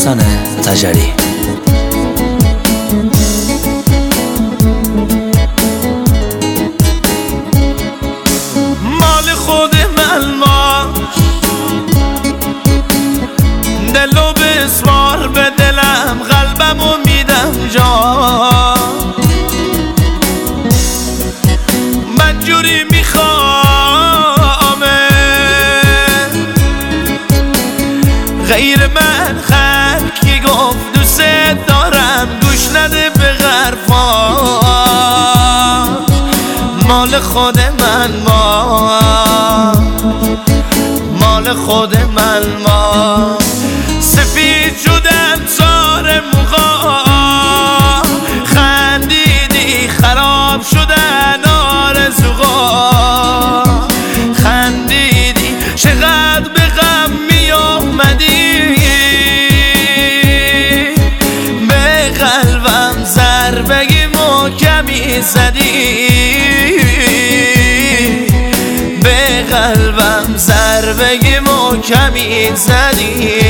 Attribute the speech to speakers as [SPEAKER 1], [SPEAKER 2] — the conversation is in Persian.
[SPEAKER 1] احسان تجری.
[SPEAKER 2] مال خود من باش، دلو بسوار به دلم، قلبمو میدم جا. من جوری میخوامه غیر من خلقی گفت دوست دارم، گوش نده به حرفا. مال خود من ما، مال خود من ما. سفید شدم سار موها، خندیدی خراب شدن آرزوها. خندیدی چقدر به غم می آمدی، به قلبم ضربه محکمی زدی، به قلبم ضربه محکمی زدی.